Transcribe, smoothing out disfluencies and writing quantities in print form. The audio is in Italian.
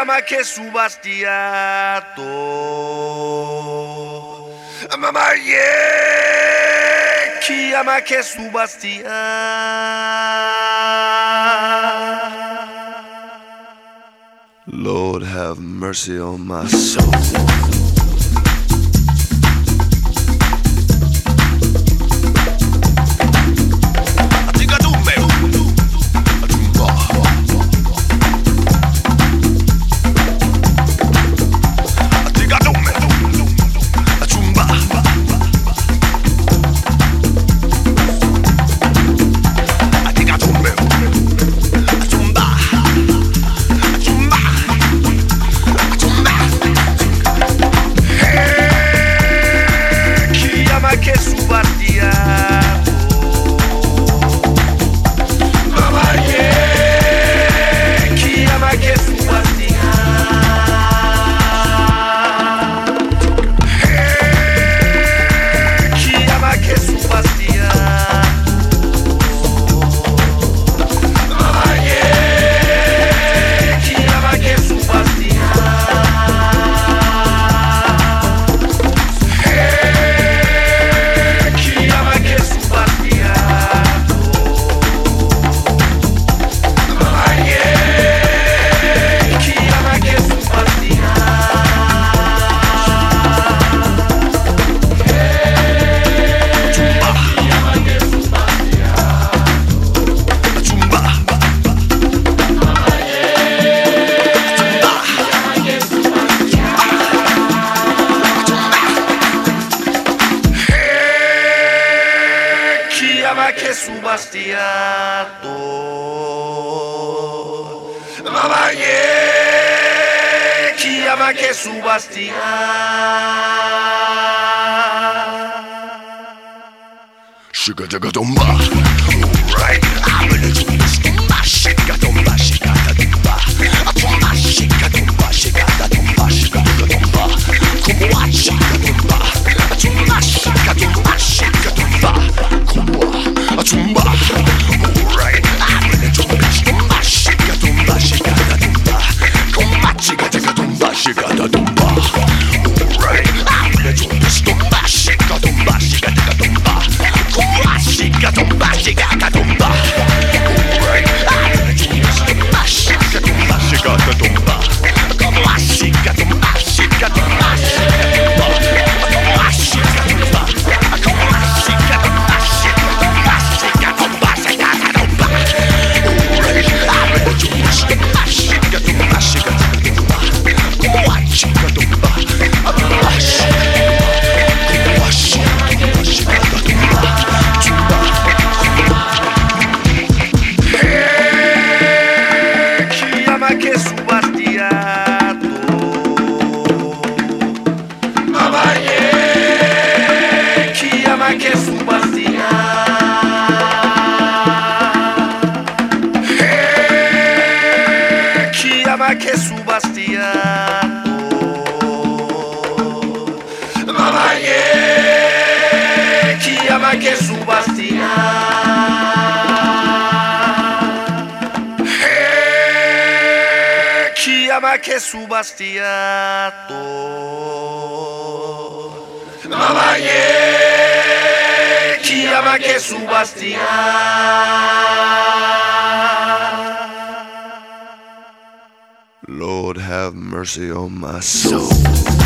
ama che subastiato. Mamma yeah, chi ama che subastiato. Lord have mercy on my soul. Che subastiato. Mamma yeah, chi ama che subastiato. Shika-daga-dumba. Right, I'm gonna do this. Shika-dumba, shika-da-dumba. Atumba, shika-dumba, shika-da-dumba, shika-da-dumba. Kumwa, shika-dumba. Atumba, shika-dumba, shika-dumba. Kumwa. Tumba, alright, I'm gonna do this. Tumba, shika, tumba, shika, da, tumba. Kumba, shika, shika, tumba, shika, da, tumba. Alright, I'm gonna do this. Tumba, shika, tumba, shika, da, tumba. Kumba, shika, tumba, shika, da, tumba. Alright, I'm gonna do this. Tumba, shika, tumba, shika, da, tumba. Kumba, shika, tumba, shika, tumba, shika, tumba. Kumba, shika, tumba, kumba, shika, tumba. Che subastiato. Mamma yeah, chi ama che subastiato. Chi ama che subastiato. Mamma yeah, chi ama che subastiato. Lord have mercy on my soul.